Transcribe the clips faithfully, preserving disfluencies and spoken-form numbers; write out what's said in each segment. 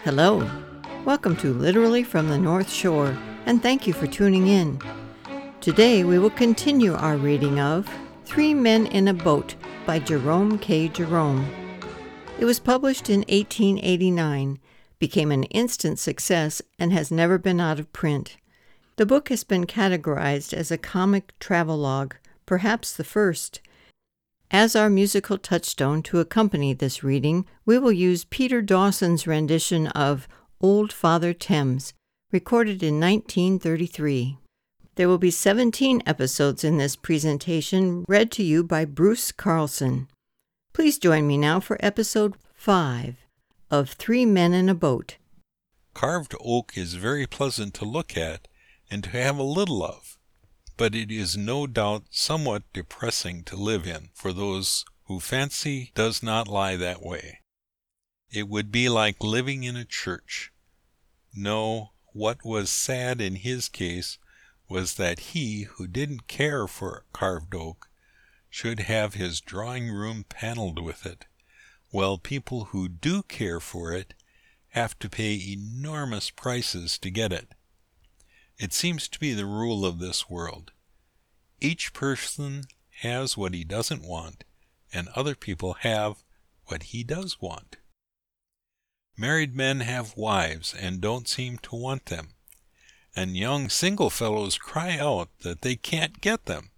Hello. Welcome to Literally from the North Shore, and thank you for tuning in. Today we will continue our reading of Three Men in a Boat by Jerome K. Jerome. It was published in eighteen eighty-nine, became an instant success, and has never been out of print. The book has been categorized as a comic travelogue, perhaps the first. As our musical touchstone to accompany this reading, we will use Peter Dawson's rendition of Old Father Thames, recorded in nineteen thirty-three. There will be seventeen episodes in this presentation, read to you by Bruce Carlson. Please join me now for episode five of Three Men in a Boat. Carved oak is very pleasant to look at and to have a little of, but it is no doubt somewhat depressing to live in for those whose fancy does not lie that way. It would be like living in a church. No, what was sad in his case was that he who didn't care for carved oak should have his drawing-room paneled with it, while people who do care for it have to pay enormous prices to get it. It seems to be the rule of this world. Each person has what he doesn't want, and other people have what he does want. Married men have wives and don't seem to want them, and young single fellows cry out that they can't get them.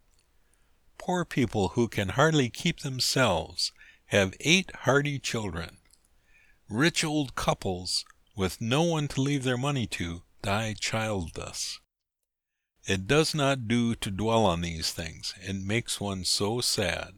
Poor people who can hardly keep themselves have eight hardy children. Rich old couples with no one to leave their money to die childless. It does not do to dwell on these things. It makes one so sad.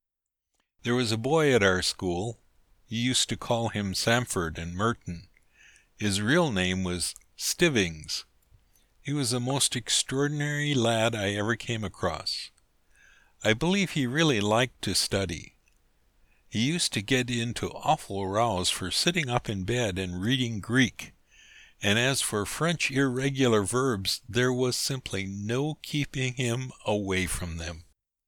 There was a boy at our school. You used to call him Samford and Merton. His real name was Stivings. He was the most extraordinary lad I ever came across. I believe he really liked to study. He used to get into awful rows for sitting up in bed and reading Greek. And as for French irregular verbs, there was simply no keeping him away from them.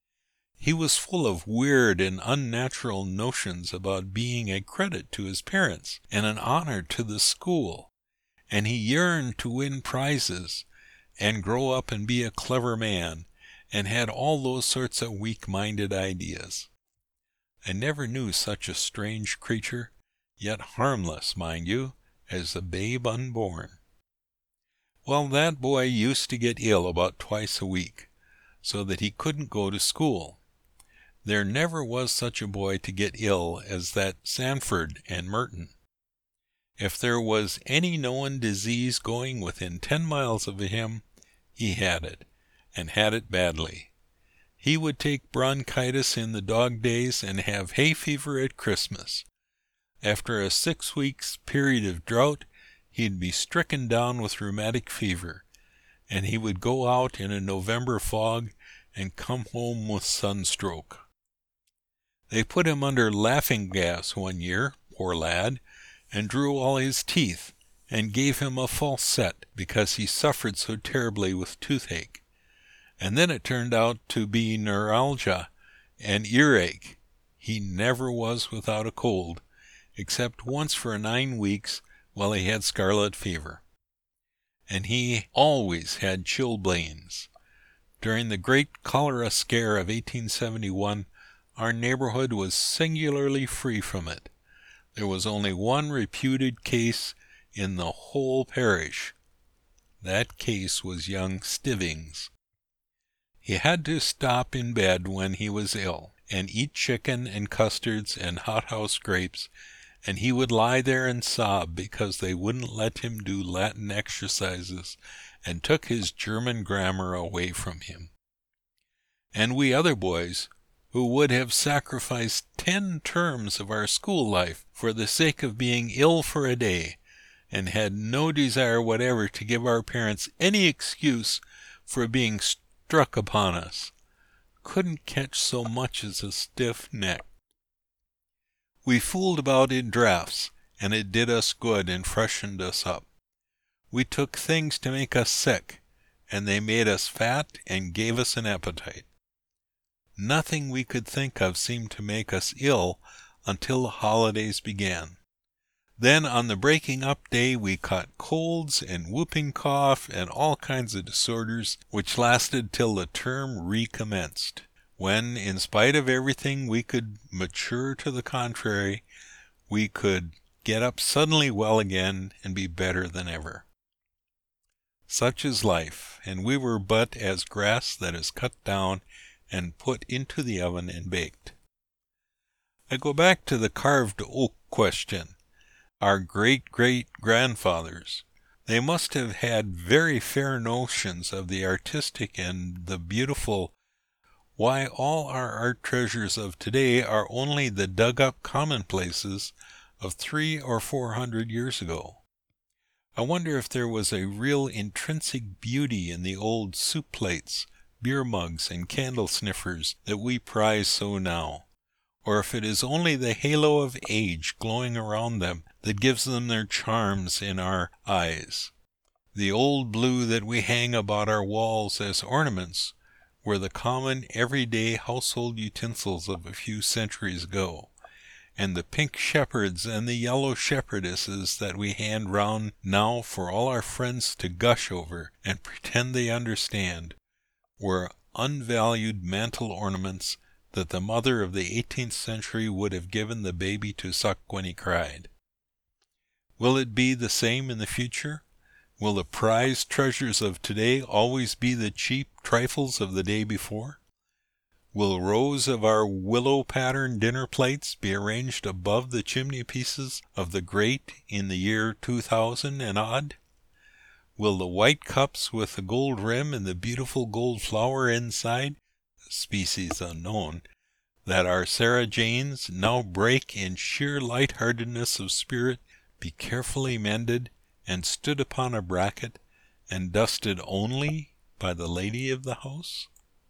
He was full of weird and unnatural notions about being a credit to his parents and an honor to the school, and he yearned to win prizes and grow up and be a clever man, and had all those sorts of weak-minded ideas. I never knew such a strange creature, yet harmless, mind you, as the babe unborn. Well, that boy used to get ill about twice a week, so that he couldn't go to school. There never was such a boy to get ill as that Samford and Merton. If there was any known disease going within ten miles of him, he had it, and had it badly. He would take bronchitis in the dog days and have hay fever at Christmas. After a six weeks period of drought, he'd be stricken down with rheumatic fever, and he would go out in a November fog and come home with sunstroke. They put him under laughing gas one year, poor lad, and drew all his teeth, and gave him a false set because he suffered so terribly with toothache. And then it turned out to be neuralgia and earache. He never was without a cold, except once for nine weeks while he had scarlet fever. And he always had chilblains. During the great cholera scare of eighteen seventy-one, our neighborhood was singularly free from it. There was only one reputed case in the whole parish. That case was young Stivings. He had to stop in bed when he was ill, and eat chicken and custards and hothouse grapes, and he would lie there and sob because they wouldn't let him do Latin exercises and took his German grammar away from him. And we other boys, who would have sacrificed ten terms of our school life for the sake of being ill for a day, and had no desire whatever to give our parents any excuse for being struck upon us, couldn't catch so much as a stiff neck. We fooled about in draughts, and it did us good and freshened us up. We took things to make us sick, and they made us fat and gave us an appetite. Nothing we could think of seemed to make us ill until the holidays began. Then on the breaking up day we caught colds and whooping cough and all kinds of disorders, which lasted till the term recommenced, when, in spite of everything we could mature to the contrary, we could get up suddenly well again and be better than ever. Such is life, and we were but as grass that is cut down and put into the oven and baked. I go back to the carved oak question. Our great-great-grandfathers, they must have had very fair notions of the artistic and the beautiful. Why, all our art treasures of today are only the dug-up commonplaces of three or four hundred years ago. I wonder if there was a real intrinsic beauty in the old soup plates, beer mugs, and candle sniffers that we prize so now, or if it is only the halo of age glowing around them that gives them their charms in our eyes. The old blue that we hang about our walls as ornaments were the common everyday household utensils of a few centuries ago, and the pink shepherds and the yellow shepherdesses that we hand round now for all our friends to gush over and pretend they understand were unvalued mantel ornaments that the mother of the eighteenth century would have given the baby to suck when he cried. Will it be the same in the future? Will the prized treasures of today always be the cheap trifles of the day before? Will rows of our willow-patterned dinner plates be arranged above the chimney-pieces of the great in the year two thousand and odd? Will the white cups with the gold rim and the beautiful gold flower inside, species unknown, that our Sarah Janes now break in sheer light-heartedness of spirit, be carefully mended and stood upon a bracket and dusted only by the lady of the house?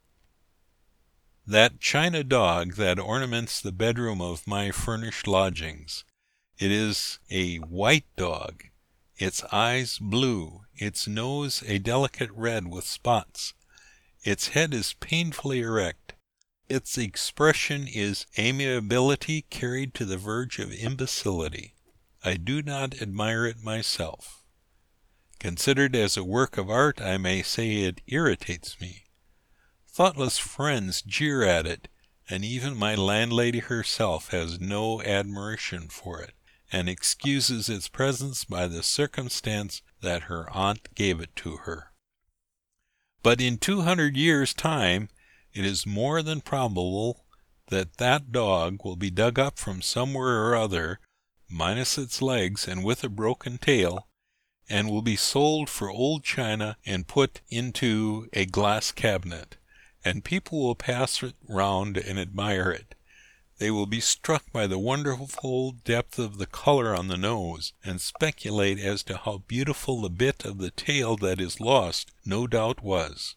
That china dog that ornaments the bedroom of my furnished lodgings, it is a white dog, its eyes blue, its nose a delicate red with spots. Its head is painfully erect. Its expression is amiability carried to the verge of imbecility. I do not admire it myself. Considered as a work of art, I may say it irritates me. Thoughtless friends jeer at it, and even my landlady herself has no admiration for it, and excuses its presence by the circumstance that her aunt gave it to her. But in two hundred years' time, it is more than probable that that dog will be dug up from somewhere or other, minus its legs and with a broken tail, and will be sold for old china and put into a glass cabinet, and people will pass it round and admire it. They will be struck by the wonderful depth of the color on the nose, and speculate as to how beautiful the bit of the tail that is lost no doubt was.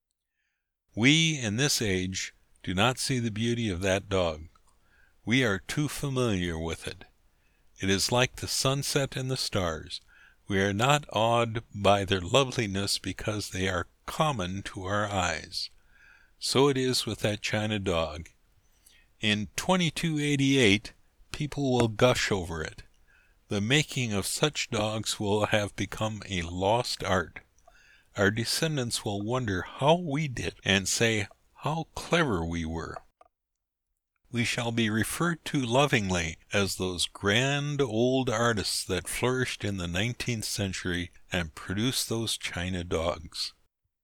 We, in this age, do not see the beauty of that dog. We are too familiar with it. It is like the sunset and the stars. We are not awed by their loveliness because they are common to our eyes. So it is with that china dog. In twenty-two eighty-eight, people will gush over it. The making of such dogs will have become a lost art. Our descendants will wonder how we did, and say how clever we were. We shall be referred to lovingly as those grand old artists that flourished in the nineteenth century and produced those china dogs.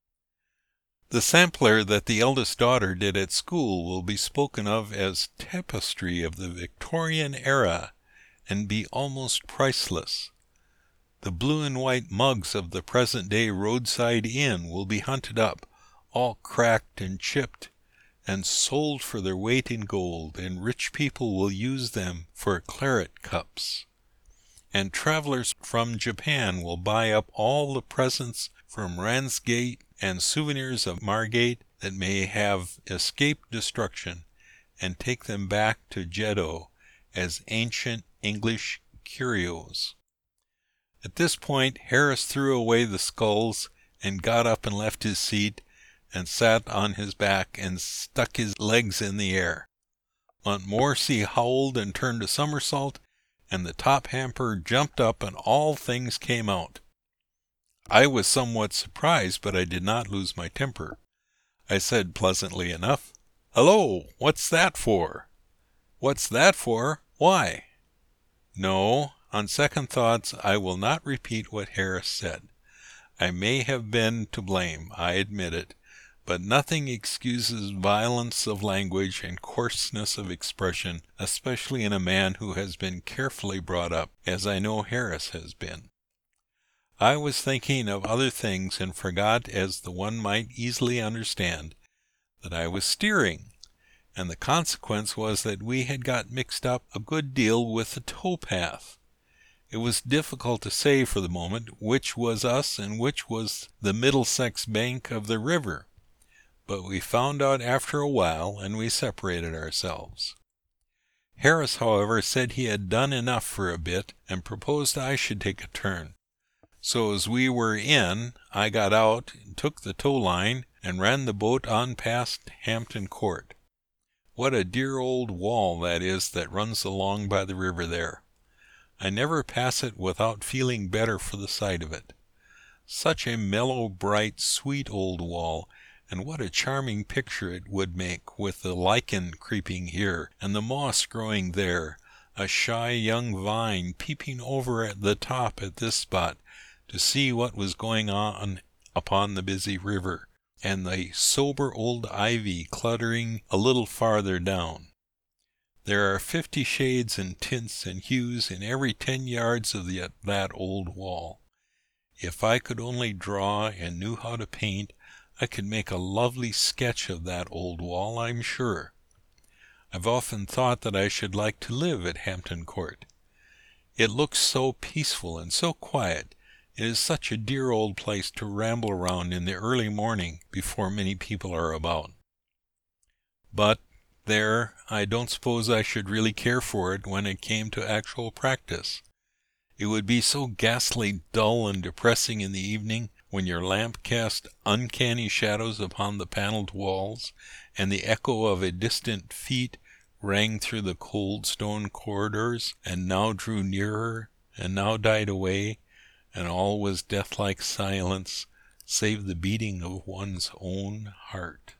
The sampler that the eldest daughter did at school will be spoken of as tapestry of the Victorian era and be almost priceless. The blue and white mugs of the present-day roadside inn will be hunted up, all cracked and chipped, and sold for their weight in gold, and rich people will use them for claret cups. And travelers from Japan will buy up all the presents from Ramsgate and souvenirs of Margate that may have escaped destruction, and take them back to Jeddo as ancient English curios. At this point Harris threw away the skulls and got up and left his seat and sat on his back and stuck his legs in the air. Montmorency howled and turned a somersault, and the top hamper jumped up and all things came out. I was somewhat surprised, but I did not lose my temper. I said pleasantly enough, "Hello, what's that for?" "What's that for? Why?" No, on second thoughts I will not repeat what Harris said. I may have been to blame, I admit it, but nothing excuses violence of language and coarseness of expression, especially in a man who has been carefully brought up, as I know Harris has been. I was thinking of other things and forgot, as the one might easily understand, that I was steering, and the consequence was that we had got mixed up a good deal with the towpath. It was difficult to say for the moment which was us and which was the Middlesex bank of the river, but we found out after a while, and we separated ourselves. Harris, however, said he had done enough for a bit, and proposed I should take a turn. So as we were in, I got out, and took the tow line, and ran the boat on past Hampton Court. What a dear old wall that is that runs along by the river there. I never pass it without feeling better for the sight of it. Such a mellow, bright, sweet old wall, and what a charming picture it would make, with the lichen creeping here, and the moss growing there, a shy young vine peeping over at the top at this spot, to see what was going on upon the busy river, and the sober old ivy cluttering a little farther down. There are fifty shades and tints and hues in every ten yards of the, that old wall. If I could only draw and knew how to paint, I could make a lovely sketch of that old wall, I'm sure. I've often thought that I should like to live at Hampton Court. It looks so peaceful and so quiet. It is such a dear old place to ramble around in the early morning before many people are about. But there, I don't suppose I should really care for it when it came to actual practice. It would be so ghastly dull and depressing in the evening, when your lamp cast uncanny shadows upon the paneled walls, and the echo of a distant feet rang through the cold stone corridors, and now drew nearer, and now died away, and all was death-like silence, save the beating of one's own heart.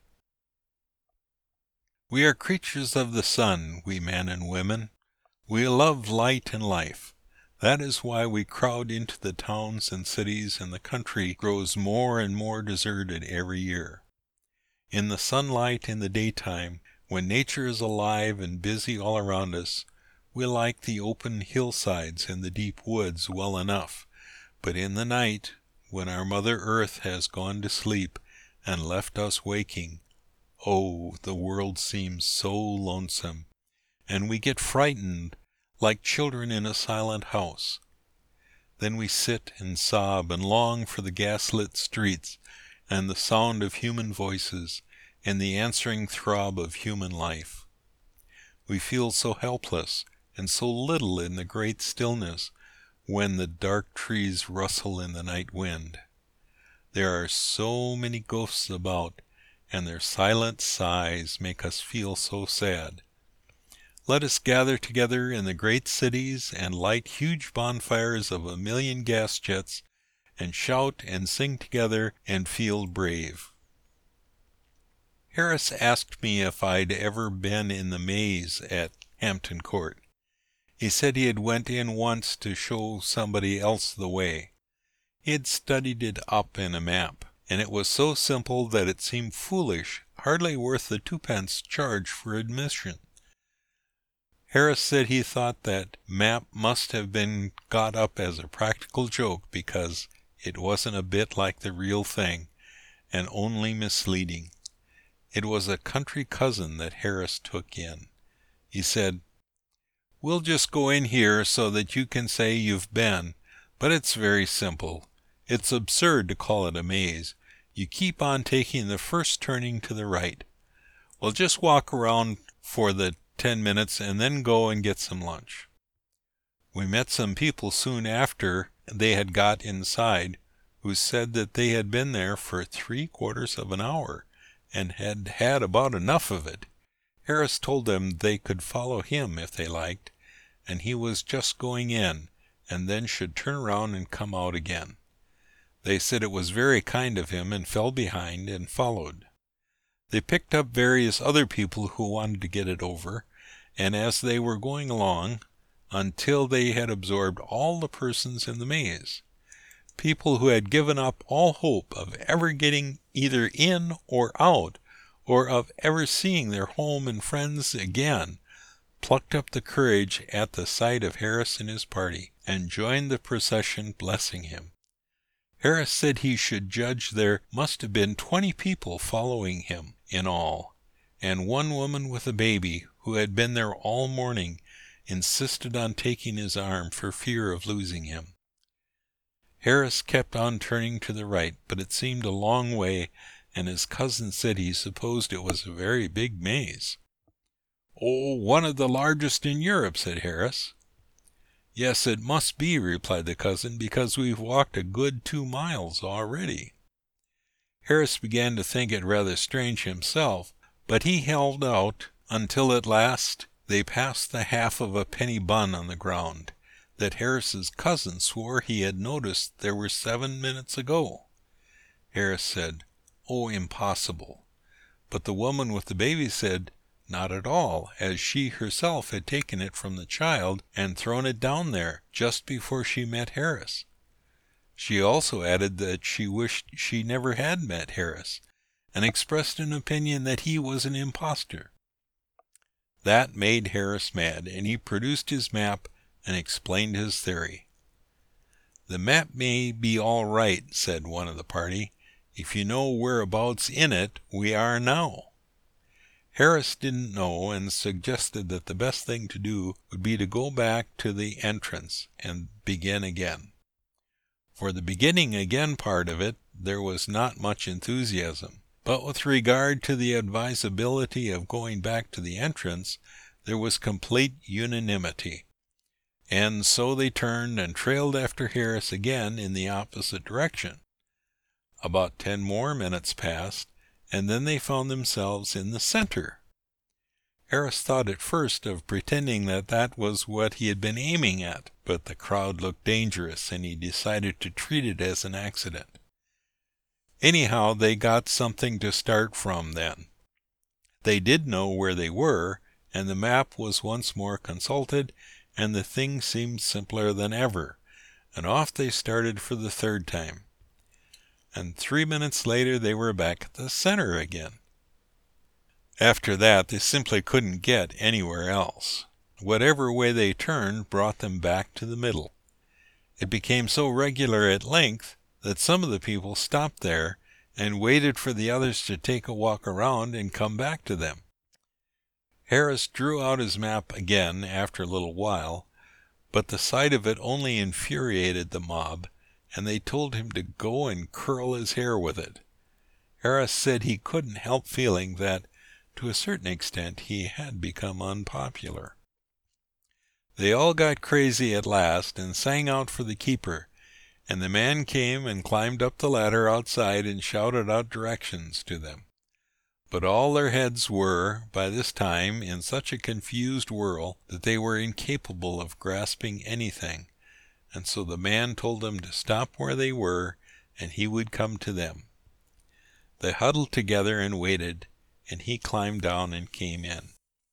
We are creatures of the sun, we men and women. We love light and life. That is why we crowd into the towns and cities, and the country grows more and more deserted every year. In the sunlight in the daytime, when nature is alive and busy all around us, we like the open hillsides and the deep woods well enough, but in the night, when our Mother Earth has gone to sleep and left us waking, oh, the world seems so lonesome, and we get frightened like children in a silent house. Then we sit and sob and long for the gaslit streets and the sound of human voices and the answering throb of human life. We feel so helpless and so little in the great stillness when the dark trees rustle in the night wind. There are so many ghosts about, and their silent sighs make us feel so sad. Let us gather together in the great cities and light huge bonfires of a million gas jets, and shout and sing together and feel brave. Harris asked me if I'd ever been in the maze at Hampton Court. He said he had went in once to show somebody else the way. He had studied it up in a map, and it was so simple that it seemed foolish, hardly worth the twopence charge for admission. Harris said he thought that map must have been got up as a practical joke because it wasn't a bit like the real thing, and only misleading. It was a country cousin that Harris took in. He said, "We'll just go in here so that you can say you've been, but it's very simple. It's absurd to call it a maze. You keep on taking the first turning to the right. We'll just walk around for the ten minutes and then go and get some lunch." We met some people soon after they had got inside who said that they had been there for three quarters of an hour and had had about enough of it. Harris told them they could follow him if they liked, and he was just going in, and then should turn around and come out again. They said it was very kind of him, and fell behind and followed. They picked up various other people who wanted to get it over, and as they were going along, until they had absorbed all the persons in the maze, people who had given up all hope of ever getting either in or out, or of ever seeing their home and friends again, plucked up the courage at the sight of Harris and his party, and joined the procession, blessing him. Harris said he should judge there must have been twenty people following him in all, and one woman with a baby, who had been there all morning, insisted on taking his arm for fear of losing him. Harris kept on turning to the right, but it seemed a long way, and his cousin said he supposed it was a very big maze. "Oh, one of the largest in Europe," said Harris. "Yes, it must be," replied the cousin, "because we've walked a good two miles already." Harris began to think it rather strange himself, but he held out until at last they passed the half of a penny bun on the ground that Harris's cousin swore he had noticed there were seven minutes ago. Harris said, "Oh, impossible." But the woman with the baby said, not at all, as she herself had taken it from the child and thrown it down there just before she met Harris. She also added that she wished she never had met Harris, and expressed an opinion that he was an impostor. That made Harris mad, and he produced his map and explained his theory. "The map may be all right," said one of the party, "if you know whereabouts in it we are now." Harris didn't know, and suggested that the best thing to do would be to go back to the entrance and begin again. For the beginning again part of it there was not much enthusiasm, but with regard to the advisability of going back to the entrance there was complete unanimity. And so they turned and trailed after Harris again in the opposite direction. About ten more minutes passed, and then they found themselves in the center. Harris thought at first of pretending that that was what he had been aiming at, but the crowd looked dangerous, and he decided to treat it as an accident. Anyhow, they got something to start from then. They did know where they were, and the map was once more consulted, and the thing seemed simpler than ever, and off they started for the third time. And three minutes later they were back at the center again. After that they simply couldn't get anywhere else. Whatever way they turned brought them back to the middle. It became so regular at length that some of the people stopped there and waited for the others to take a walk around and come back to them. Harris drew out his map again after a little while, but the sight of it only infuriated the mob, and they told him to go and curl his hair with it. Harris said he couldn't help feeling that, to a certain extent, he had become unpopular. They all got crazy at last and sang out for the keeper, and the man came and climbed up the ladder outside and shouted out directions to them. But all their heads were, by this time, in such a confused whirl that they were incapable of grasping anything, and so the man told them to stop where they were, and he would come to them. They huddled together and waited, and he climbed down and came in.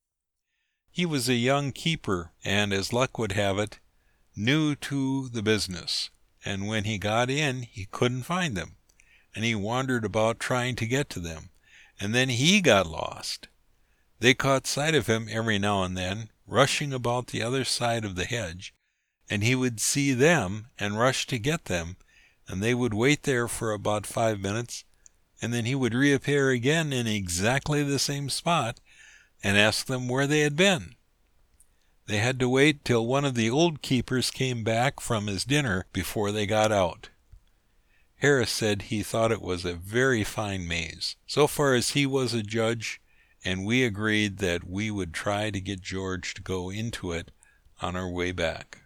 He was a young keeper, and, as luck would have it, new to the business, and when he got in he couldn't find them, and he wandered about trying to get to them, and then he got lost. They caught sight of him every now and then, rushing about the other side of the hedge, and he would see them and rush to get them, and they would wait there for about five minutes, and then he would reappear again in exactly the same spot and ask them where they had been. They had to wait till one of the old keepers came back from his dinner before they got out. Harris said he thought it was a very fine maze, so far as he was a judge, and we agreed that we would try to get George to go into it on our way back.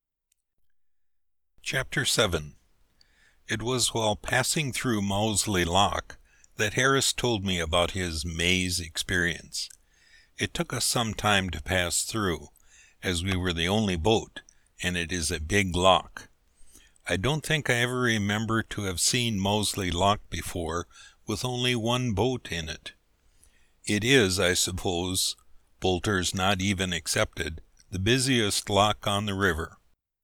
Chapter seven. It was while passing through Mousley Lock that Harris told me about his maze experience. It took us some time to pass through, as we were the only boat, and it is a big lock. I don't think I ever remember to have seen Moseley Lock before with only one boat in it. It is, I suppose, bolters not even excepted, the busiest lock on the river.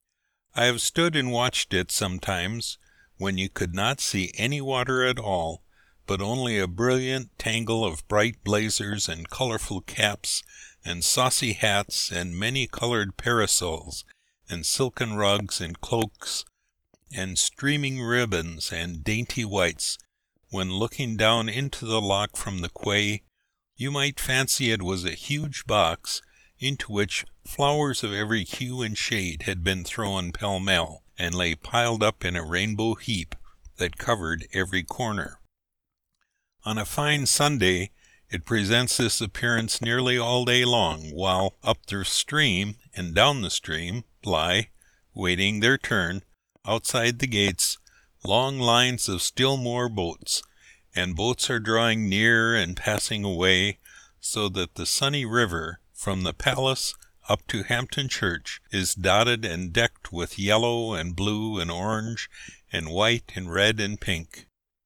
I have stood and watched it sometimes when you could not see any water at all, but only a brilliant tangle of bright blazers and colorful caps and saucy hats and many-colored parasols and silken rugs and cloaks and streaming ribbons and dainty whites. When looking down into the lock from the quay, you might fancy it was a huge box into which flowers of every hue and shade had been thrown pell-mell and lay piled up in a rainbow heap that covered every corner. On a fine Sunday it presents this appearance nearly all day long, while up the stream and down the stream lie, waiting their turn, outside the gates, long lines of still more boats, and boats are drawing near and passing away, so that the sunny river, from the palace up to Hampton Church, is dotted and decked with yellow and blue and orange and white and red and pink.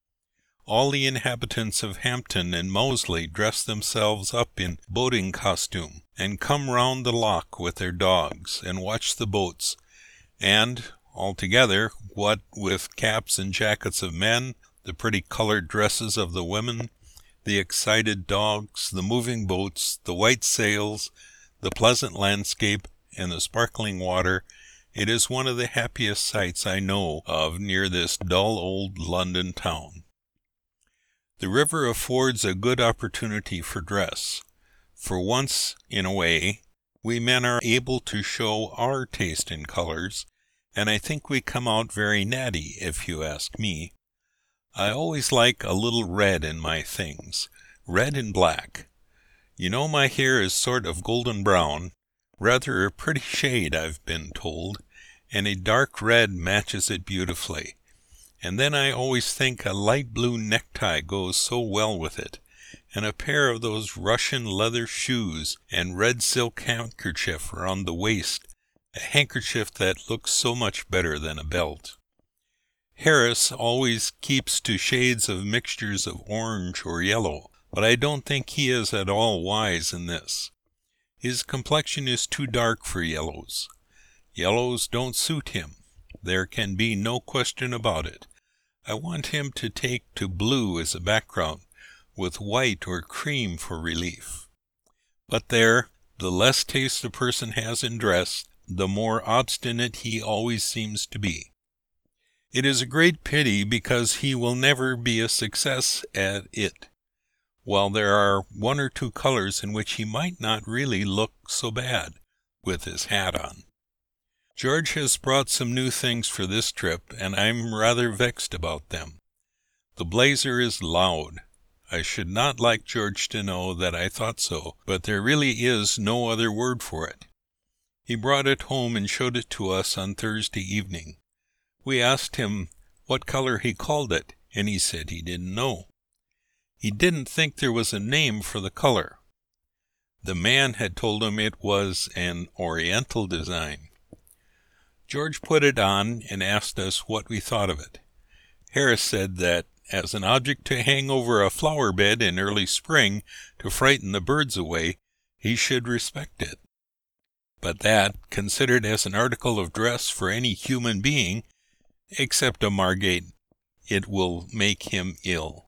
All the inhabitants of Hampton and Moseley dress themselves up in boating costume, and come round the lock with their dogs, and watch the boats, and, altogether, what with caps and jackets of men, the pretty colored dresses of the women, the excited dogs, the moving boats, the white sails, the pleasant landscape, and the sparkling water, it is one of the happiest sights I know of near this dull old London town. The river affords a good opportunity for dress. For once, in a way, we men are able to show our taste in colors, and I think we come out very natty, if you ask me. I always like a little red in my things, red and black. You know my hair is sort of golden brown, rather a pretty shade, I've been told, and a dark red matches it beautifully. And then I always think a light blue necktie goes so well with it, and a pair of those Russian leather shoes and red silk handkerchief around the waist, a handkerchief that looks so much better than a belt. Harris always keeps to shades of mixtures of orange or yellow, but I don't think he is at all wise in this. His complexion is too dark for yellows. Yellows don't suit him. There can be no question about it. I want him to take to blue as a background, with white or cream for relief. But there, the less taste a person has in dress, the more obstinate he always seems to be. It is a great pity, because he will never be a success at it, while there are one or two colors in which he might not really look so bad, with his hat on. George has brought some new things for this trip, and I'm rather vexed about them. The blazer is loud. I should not like George to know that I thought so, but there really is no other word for it. He brought it home and showed it to us on Thursday evening. We asked him what color he called it, and he said he didn't know. He didn't think there was a name for the color. The man had told him it was an Oriental design. George put it on and asked us what we thought of it. Harris said that, as an object to hang over a flower bed in early spring to frighten the birds away, he should respect it. But that, considered as an article of dress for any human being, except a Margate, it will make him ill.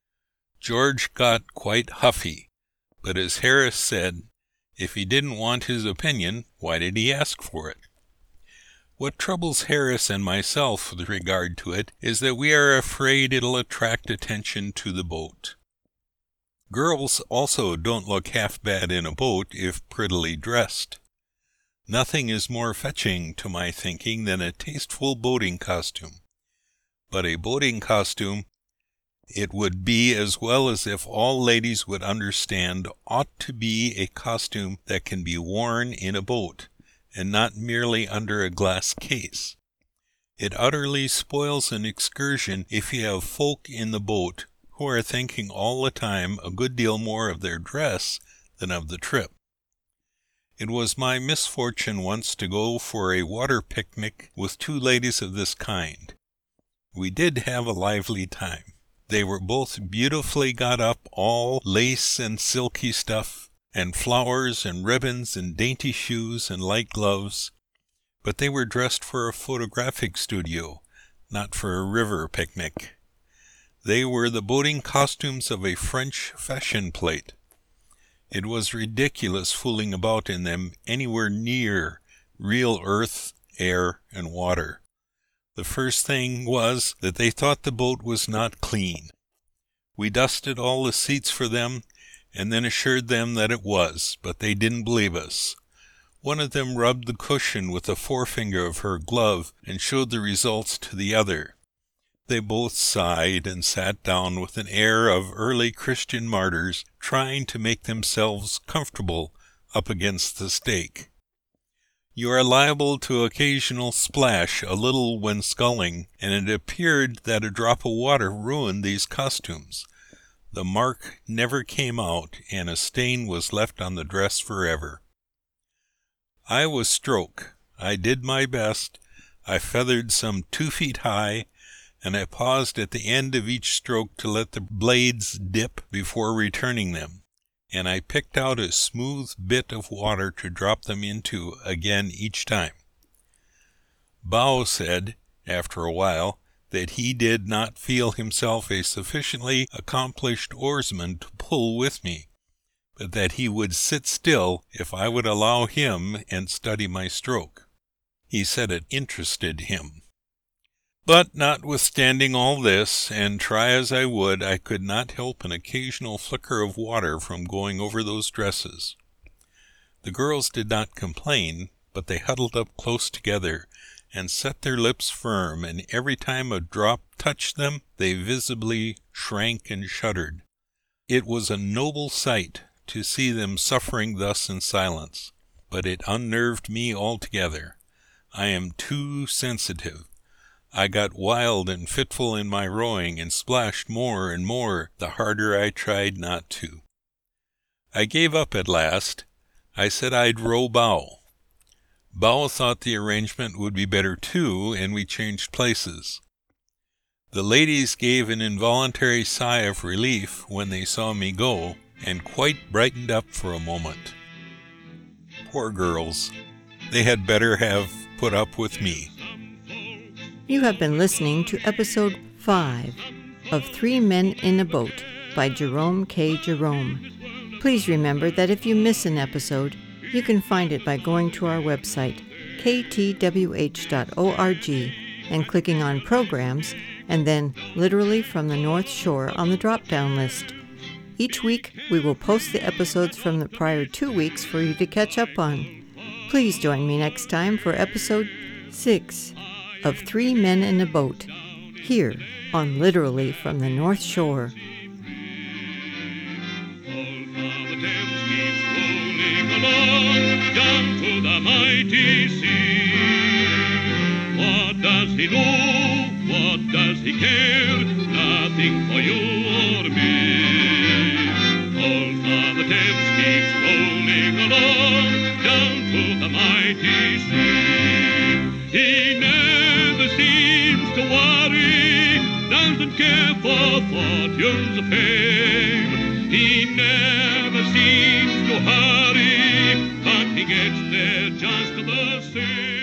George got quite huffy, but as Harris said, if he didn't want his opinion, why did he ask for it? What troubles Harris and myself with regard to it is that we are afraid it'll attract attention to the boat. Girls also don't look half bad in a boat if prettily dressed. Nothing is more fetching to my thinking than a tasteful boating costume. But a boating costume, it would be as well as if all ladies would understand, ought to be a costume that can be worn in a boat, and not merely under a glass case. It utterly spoils an excursion if you have folk in the boat who are thinking all the time a good deal more of their dress than of the trip. It was my misfortune once to go for a water picnic with two ladies of this kind. We did have a lively time. They were both beautifully got up, all lace and silky stuff, and flowers and ribbons and dainty shoes and light gloves, but they were dressed for a photographic studio, not for a river picnic. They were the boating costumes of a French fashion plate. It was ridiculous fooling about in them anywhere near real earth, air, and water. The first thing was that they thought the boat was not clean. We dusted all the seats for them, and then assured them that it was, but they didn't believe us. One of them rubbed the cushion with the forefinger of her glove and showed the results to the other. They both sighed and sat down with an air of early Christian martyrs trying to make themselves comfortable up against the stake. You are liable to occasional splash a little when sculling, and it appeared that a drop of water ruined these costumes. The mark never came out, and a stain was left on the dress forever. I was stroke. I did my best. I feathered some two feet high, and I paused at the end of each stroke to let the blades dip before returning them, and I picked out a smooth bit of water to drop them into again each time. Bow said, after a while, that he did not feel himself a sufficiently accomplished oarsman to pull with me, but that he would sit still if I would allow him and study my stroke. He said it interested him. But notwithstanding all this, and try as I would, I could not help an occasional flicker of water from going over those dresses. The girls did not complain, but they huddled up close together and set their lips firm, and every time a drop touched them, they visibly shrank and shuddered. It was a noble sight to see them suffering thus in silence, but it unnerved me altogether. I am too sensitive. I got wild and fitful in my rowing, and splashed more and more the harder I tried not to. I gave up at last. I said I'd row bow. Bow thought the arrangement would be better too, and we changed places. The ladies gave an involuntary sigh of relief when they saw me go, and quite brightened up for a moment. Poor girls, they had better have put up with me. You have been listening to episode five of Three Men in a Boat by Jerome K. Jerome. Please remember that if you miss an episode, you can find it by going to our website, k t w h dot org, and clicking on Programs, and then Literally from the North Shore on the drop-down list. Each week, we will post the episodes from the prior two weeks for you to catch up on. Please join me next time for episode six of Three Men in a Boat, here on Literally from the North Shore. Down to the mighty sea. What does he know? What does he care? Nothing for you or me. Old Father Thames keeps rolling along down to the mighty sea. He never seems to worry, doesn't care for fortunes of fame. He never seems to hurry, but he gets there just the same.